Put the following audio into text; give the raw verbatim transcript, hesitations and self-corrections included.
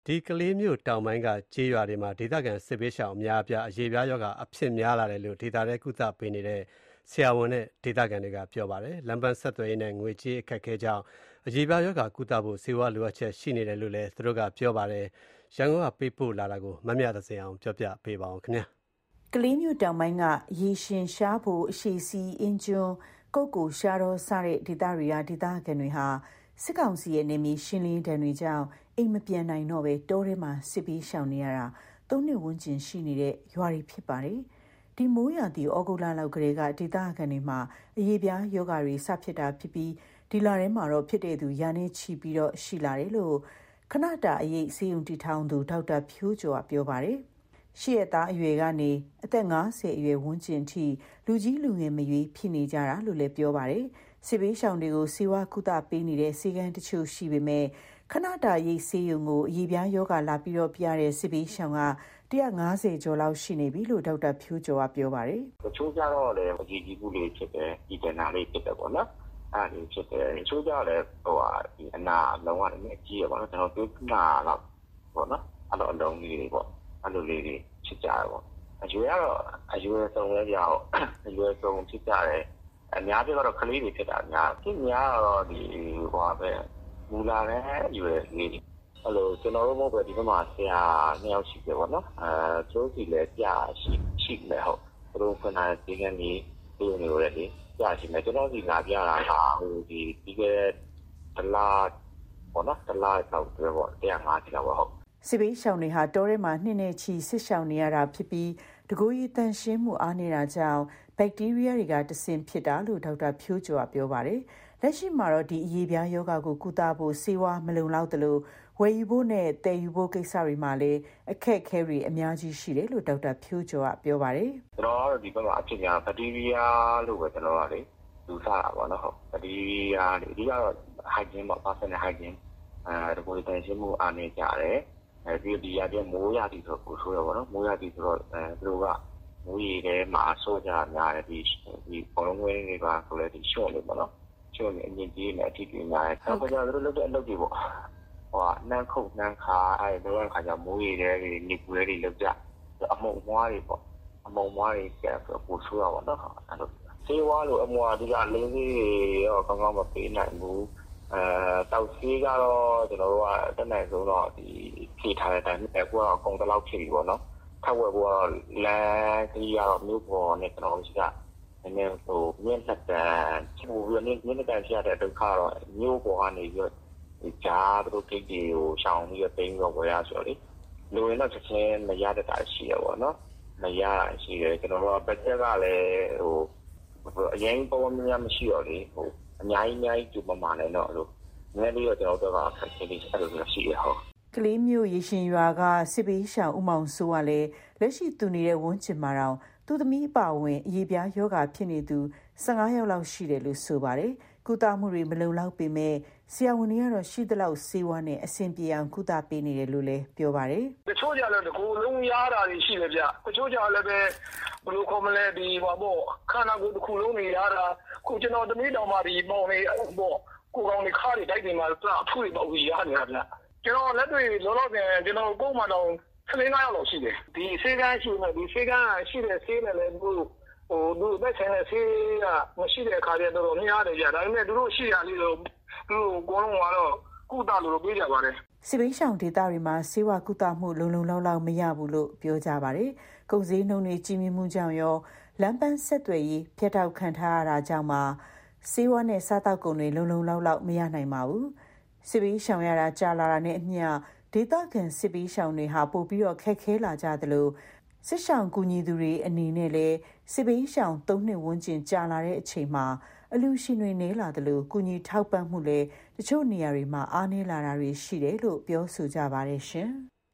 ဒီကလေးမျိုးတောင်ပိုင်းကကြေးရွာတွေမှာဒေသခံစစ်ပေးရှောင်အများအပြားအရေးပြားရောဂါအဖြစ်များလာတယ်လို့ဒေသရဲကုသပေးနေတဲ့ဆရာဝန်နဲ့ဒေသခံတွေကပြောပါတယ်။လမ်းပန်းဆက်သွယ်ရေးနဲ့ငွေကြေးအခက်အခဲကြောင့်အရေးပြားရောဂါကုသဖို့ဆေးဝါးလိုအပ်ချက်ရှိနေတယ်လို့လည်းသူတို့ကပြောပါတယ်။ရန်ကုန်ကပေးပို့လာတာကိုမမြသဇင်အောင်ပြောပြပေးပါဦးခင်ဗျာ။ကလေးမျိုးတောင်ပိုင်းကရေရှင်ရှားဖို့အရှိစီအင်းကျွန်းကုတ်ကိုရှားတော့စတဲ့ဒေသတွေကဒေသခံတွေဟာစစ်ကောင်စီရဲ့နေမီရှင်းလင်းတံတွေကြောင့်အိမ်မပြန်နိုင်တော့ပဲတောထဲမှာစစ်ပြီးရှောင်နေရတာသုံးနှစ်ဝန်းကျင်ရှိနေတဲ့ရွာတွေဖြစ်ပါတယ်။ဒီမိုးရာသီဩဂုတ်လလောက်ကလေးကဒေသခံတွေမှာအရေးပြားယောဂါတွေစဖြစ်တာဖြစ်ပြီးဒီလထဲမှာတော့ဖြစ်တဲ့သူရာနဲ့ချီပြီးတော့ရှိလာတယ်လို့ခဏတာအရေးစေယုံတီထောင်သူဒေါက်တာဖြိုးကျော်ကပြောပါတယ်။ရှေ့ရသားအရွယ်ကနေအသက်၅၀အရွယ်ဝန်းကျင်ထိလူကြီးလူငယ်မရွေးဖြစ်နေကြတာလို့လည်းပြောပါတယ်။စစ်ပေးရှောင်တွေကိုစေဝါကုသပေးနေတဲ့စီကံတချို့ရှိပေမဲ့ခဏတာရိတ်ဆေးရုံကိုအရေးပြားယောဂလာပြီးတော့ပြရတဲ့စစ်ပေးရှောင်က၁၅၀ကျော်လောက်ရှိနေပြီလို့ဒေါက်တာဖြိုးကျော်ကပြောပါတယ်။တချို့ကြတော့လည်းအကြီးကြီးကူလေးဖြစ်တယ်ဒီတနာလေးဖြစ်တယ်ပေါ့နော်။အဲ့ဒီဖြစ်တယ်တချို့ကြလည်းဟိုဟာဒီအနာလုံးဝလည်းအကြီးရပါတော့ကျွန်တော်တို့နာတော့ပေါ့နော်အဲ့လိုအလုံးကြီးတွေပေါ့အဲ့လိုလေးတွေဖြစ်ကြတယ်ပေါ့အရွယ်ကတော့အရွယ်ဆုံးလည်းကြောက်အရွယ်ဆုံးဖြစ်ကြတယ်အများကြီးကတော့ကလေးတွေဖြစ်တာများဖြစ်များတော့ဒီဟိုပဲမူလာတဲ့အရွယ်လေးအဲ့လိုကျွန်တော်တို့မဟုတ်ပဲဒီဘက်မှာဆရာနှစ်ယောက်ရှိတယ်ပေါ့နော်အဲကျိုးစီလည်းကြာရှိရှိမယ်ဟုတ်သူတို့ခဏဒီကနေ့ဒီလိုမျိုးလေကြာရှိမယ်ကျွန်တော်ဒီလာပြတာဟာဟိုဒီဒီကတလားပေါ့နော်တလားတော့ပြောပေါ့၁၅၀လောက်ပေါ့ဟုတ်စစ်ပေးရှောင်တွေဟာတောထဲမှာနှစ်နဲ့ချီစစ်ရှောင်နေရတာဖြစ်ပြီးတကိုယ်ရည်တန်ရှင်းမှုအားနေတာကြောင့်ဘက်တီးရီးယားတွေကတဆင်ဖြစ်တာလို့ဒေါက်တာဖြိုးကျော်ကပြောပါတယ်။လက်ရှိမှာတော့ဒီအရေးပြားယောဂါကိုကုသဖို့ဆေးဝါးမလုံလောက်သလိုဝယ်ယူဖို့နဲ့တည်ယူဖို့ကိစ္စတွေမှာလည်းအခက်အခဲတွေအများကြီးရှိတယ်လို့ဒေါက်တာဖြိုးကျော်ကပြောပါတယ်။ကျွန်တော်တို့ဒီဘက်မှာအဖြစ်များဘက်တီးရီးယားလို့ပဲကျွန်တော်ကလေလူစားတာပေါ့နော်ဟုတ်ဘက်တီးရီးယားလေအဓိကတော့ hygiene ပေါ့ personal hygiene အဲတကိုယ်ရည်တန်ရှင်းမှုအားနေကြတယ်အဲဒီဒီရတဲ့မိုးရသည်ဆိုပို့ဆိုရပါတော့မိုးရသည်ဆိုတော့အဲသူတို့ကမိုးရေထဲမှာဆော့ကြများတယ်ဒီဒီဘောလုံးဝင်းတွေပါဆိုလဲဒီရှော့လို့ပေါ့နော်ရှော့နေအမြင့်ကြီးနဲ့အထီးကြီးများတယ်ဆော့ကြသူတို့လုပ်တဲ့အလုပ်တွေပေါ့ဟိုကနှမ်းခုတ်နှမ်းခါအဲတော့ခါကျမိုးရေထဲတွေနေကွဲတွေလုပ်ကြအမုံမွားတွေပေါ့အမုံမွားတွေကဆိုပို့ဆိုရပါတော့အဲ့လိုဆေးဝါးလိုအမွားဒီကလင်းလေးရောကောင်းကောင်းမပေးနိုင်ဘူးအဲတောက်ဆေးကတော့ကျွန်တော်တို့ကတက်နိုင်ဆုံးတော့ဒီဖြည့်ထားတဲ့အတိုင်းအခုကတော့အကုန်တလောက်ဖြစ်ပြီပေါ့နော်ထပ်ဝယ်ဖို့ကတော့လမ်းကြီးကတော့မြို့ပေါ်နဲ့ကျွန်တော်တို့ကနည်းနည်းဟိုမြင့်တက်တဲ့ချိုးပြီးမြင့်တက်ဖြစ်တဲ့ဒုက္ခတော့မြို့ပေါ်ကနေပြီးတော့ဒီကြားတို့ကိတ်တွေကိုရှောင်ပြီးတော့တင်းတော့ဝယ်ရဆိုတော့လေလူရင်တော့ချက်ချင်းမရတဲ့တာရှိရပေါ့နော်မရရှိတယ်ကျွန်တော်တို့ကဘတ်ဂျက်ကလည်းဟိုအရင်ပေါ်များမရှိတော့လေဟိုအများကြီးအများကြီးကျူမမာနိုင်တော့အဲ့လိုနည်းလေးတော့ကျွန်တော်တို့ကခက်ခဲလေးအဲ့လိုမျိုးရှိရဟုတ်ကလေးမျိုးရေရှင်ရွာကစစ်ပေးရှောင်ဥမောင်စိုးကလည်းလက်ရှိသူနေတဲ့ဝန်းကျင်မှာတော့သူသမီးအပါဝင်အရေးပြားယောဂါဖြစ်နေသူ၁၅ယောက်လောက်ရှိတယ်လို့ဆိုပါတယ်ကုသမှုတွေမလုံလောက်ပေမဲ့ဆရာဝန်တွေကတော့ရှိသလောက်စေဝါနဲ့အဆင်ပြေအောင်ကုသပေးနေတယ်လို့လည်းပြောပါတယ်တချို့ကြလည်းကိုယ်လုံးရတာတွေရှိတယ်ဗျတချို့ကြလည်းပဲဘယ်လိုခေါ်မလဲဒီဟောပေါ့ခန္ဓာကိုယ်တစ်ခုလုံးနေရတာခုကျွန်တော်သမီးတော်မဒီပေါင်နေပေါ့ကိုယ်ကောင်းနေခါးတွေတိုက်တွေမှာစအဖူးတွေပေါက်ပြီးရနေတာဗျကျွန်တော်လက်တွေလောလောဆယ်ကျွန်တော်ကိုယ်မှတော့ဆယ်လေးလောက်လောက်ရှိတယ်ဒီဆေးကန်းရှိနေဒီဆေးကန်းရှိတဲ့ဆေးနဲ့လည်းသူဟိုသူသက်ဆိုင်တဲ့ဆေးကမရှိတဲ့အခါကျတော့များတယ်ကြဒါပေမဲ့သူတို့ရှိရလေးတော့သူတို့ကိုယ်လုံးကတော့ကုသလို့ပေးကြပါတယ်စစ်ပေးရှောင်ဒေသတွေမှာဆေးဝါးကုသမှုလုံလုံလောက်လောက်မရဘူးလို့ပြောကြပါတယ်ကုန်စည်နှုန်းတွေကြီးမြင့်မှုကြောင့်ရောလမ်းပန်းဆက်သွယ်ရေးဖျက်တောက်ခံထားရတာကြောင့်မှဆေးဝါးနဲ့စားတောက်ကုန်တွေလုံလုံလောက်လောက်မရနိုင်ပါဘူးစစ်ပေးရှောင်ရတာကြာလာတာနဲ့အမျှဒေသခံစစ်ပေးရှောင်တွေဟာပို့ပြီးတော့ခက်ခဲလာကြသလိုစစ်ရှောင်ကူညီသူတွေအနေနဲ့လည်းစစ်ပေးရှောင်သုံးနှစ်ဝန်းကျင်ကြာလာတဲ့အချိန်မှာအလူရှင်တွေနေလာသလိုကူညီထောက်ပံ့မှုလည်းတချို့နေရာတွေမှာအားနည်းလာတာတွေရှိတယ်လို့ပြောဆိုကြပါတယ်ရှင်